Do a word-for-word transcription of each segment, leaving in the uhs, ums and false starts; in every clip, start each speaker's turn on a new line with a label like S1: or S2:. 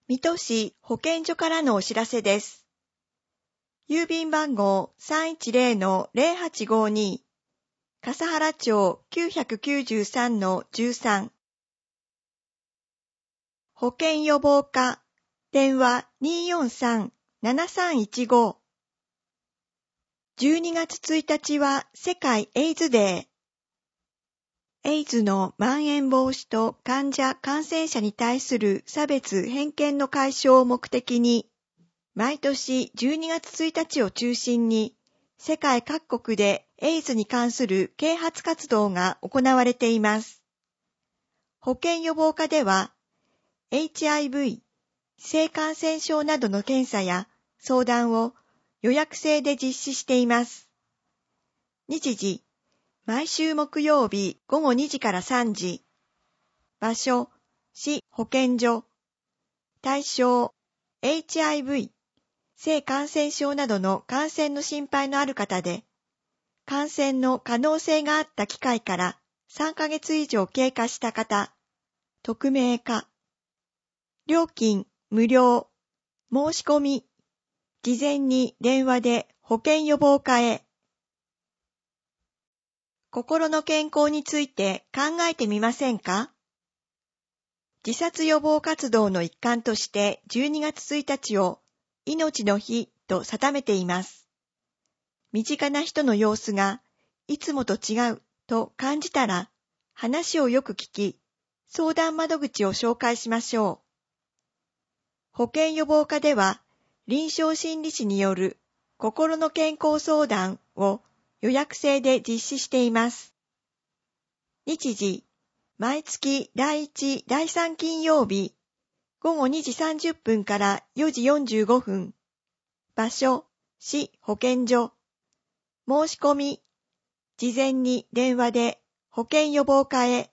S1: 水戸市保健所からのお知らせです。郵便番号 さんいちゼロのゼロはちごに 笠原町 きゅうきゅうさんのじゅうさん。保健予防課電話 にーよんさん ななさんいちご。じゅうにがつついたちは世界エイズデー。エイズの蔓延防止と患者・感染者に対する差別・偏見の解消を目的に、毎年じゅうにがつついたちを中心に、世界各国でエイズに関する啓発活動が行われています。保健予防課では、エイチアイブイ、性感染症などの検査や相談を予約制で実施しています。日時、毎週木曜日ごごにじからさんじ。場所、市保健所。対象、エイチアイブイ、性感染症などの感染の心配のある方で、感染の可能性があった機会からさんかげつ以上経過した方、匿名化。料金無料。申し込み、事前に電話で保健予防課へ。心の健康について考えてみませんか？自殺予防活動の一環としてじゅうにがつついたちを命の日と定めています。身近な人の様子がいつもと違うと感じたら話をよく聞き、相談窓口を紹介しましょう。保健予防課では臨床心理士による心の健康相談を予約制で実施しています。日時、毎月だいいち、だいさん金曜日、ごごにじさんじゅっぷんからよじよんじゅうごふん。場所、市保健所。申し込み、事前に電話で保健予防課へ。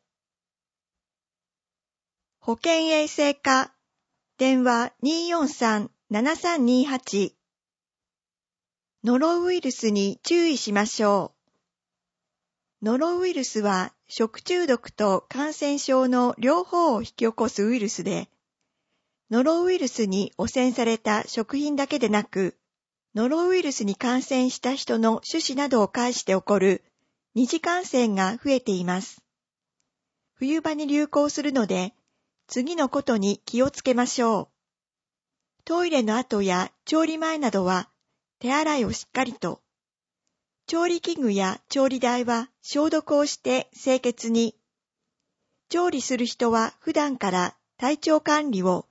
S1: 保健衛生課、電話 にーよんさん ななさんにはち。ノロウイルスに注意しましょう。ノロウイルスは食中毒と感染症の両方を引き起こすウイルスで、ノロウイルスに汚染された食品だけでなく、ノロウイルスに感染した人の手指などを介して起こる二次感染が増えています。冬場に流行するので、次のことに気をつけましょう。トイレの後や調理前などは手洗いをしっかりと。調理器具や調理台は消毒をして清潔に。調理する人は普段から体調管理を。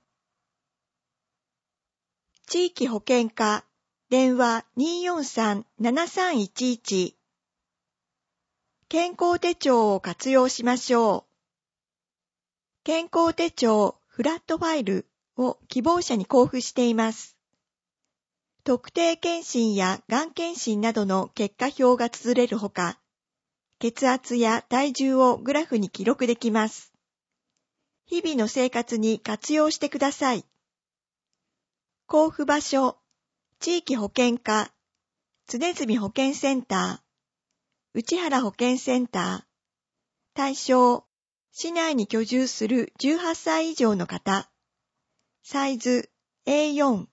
S1: 地域保健課、電話 にーよんさん ななさんいちいち。健康手帳を活用しましょう。健康手帳フラットファイルを希望者に交付しています。特定健診やがん検診などの結果表が綴れるほか、血圧や体重をグラフに記録できます。日々の生活に活用してください。交付場所、地域保健課、常住保健センター、内原保健センター、対象、市内に居住するじゅうはっさい以上の方、サイズ エーよん、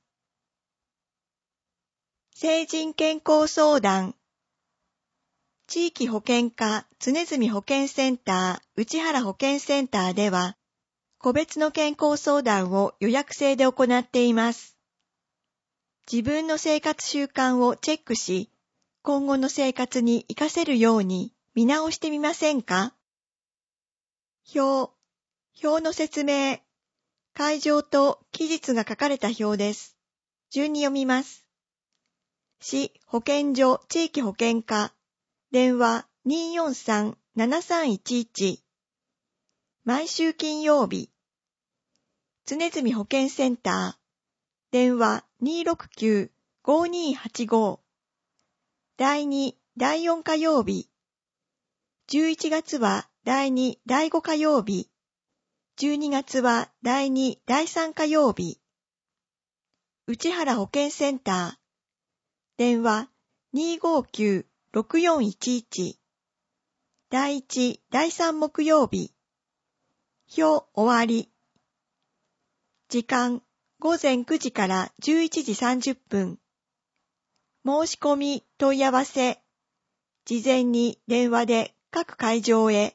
S1: 成人健康相談、地域保健課常住保健センター内原保健センターでは、個別の健康相談を予約制で行っています。自分の生活習慣をチェックし、今後の生活に活かせるように見直してみませんか？表、表の説明、会場と期日が書かれた表です。順に読みます。市保健所地域保健課、電話 にーよんさん ななさんいちいち。毎週金曜日。常住保健センター、電話 にーろくきゅう ごにーはちご。だいに、だいよん火曜日。じゅういちがつはだいに、だいご火曜日。じゅうにがつはだいに、だいさん火曜日。内原保健センター、電話 にーごーきゅう ろくよんいちいち。だいいち、だいさん木曜日。表終わり。時間ごぜんくじからじゅういちじさんじゅっぷん。申し込み問い合わせ。事前に電話で各会場へ。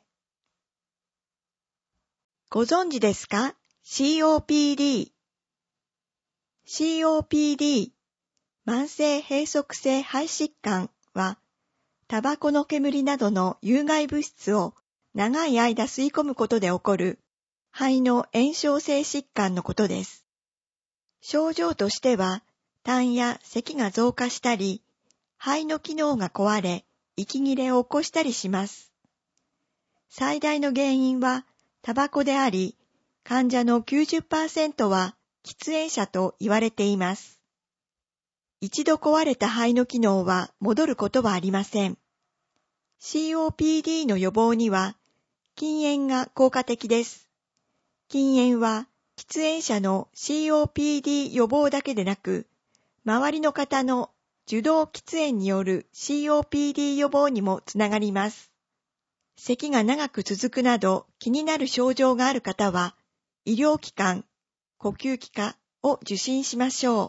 S1: ご存知ですか ?シーオーピーディー。シーオーピーディー、慢性閉塞性肺疾患は、タバコの煙などの有害物質を長い間吸い込むことで起こる肺の炎症性疾患のことです。症状としては、痰や咳が増加したり、肺の機能が壊れ、息切れを起こしたりします。最大の原因はタバコであり、患者の きゅうじゅっパーセント は喫煙者と言われています。一度壊れた肺の機能は戻ることはありません。シーオーピーディー の予防には、禁煙が効果的です。禁煙は喫煙者の シーオーピーディー 予防だけでなく、周りの方の受動喫煙による シーオーピーディー 予防にもつながります。咳が長く続くなど気になる症状がある方は、医療機関、呼吸器科を受診しましょう。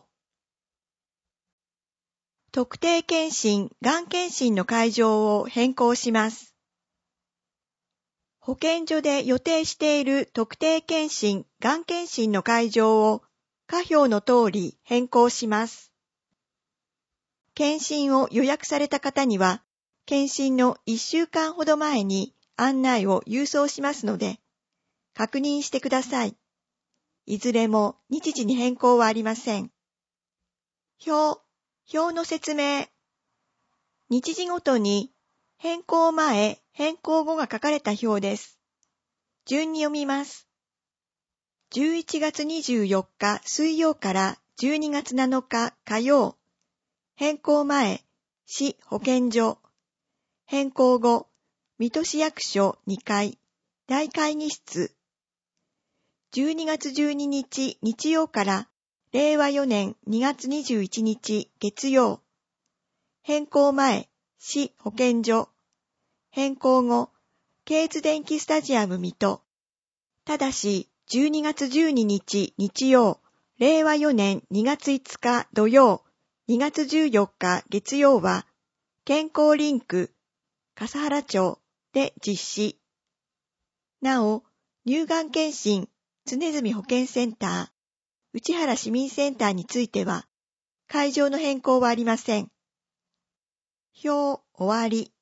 S1: 特定健診・がん検診の会場を変更します。保健所で予定している特定健診・がん検診の会場を下表の通り変更します。検診を予約された方には、検診のいっしゅうかんほど前に案内を郵送しますので、確認してください。いずれも日時に変更はありません。表、表の説明。日時ごとに変更前、変更後が書かれた表です。順に読みます。じゅういちがつにじゅうよっか水曜からじゅうにがつなのか火曜。変更前、市保健所。変更後、水戸市役所にかい、大会議室。じゅうにがつじゅうににち日曜かられいわよねんにがつにじゅういちにち月曜。変更前、市保健所。変更後、ケーツ電気スタジアム水戸。ただし、じゅうにがつじゅうににち日曜、れいわよねんにがついつか土曜、にがつじゅうよっか月曜は、健康リンク、笠原町で実施。なお、乳がん検診、常住保健センター、内原市民センターについては、会場の変更はありません。表終わり。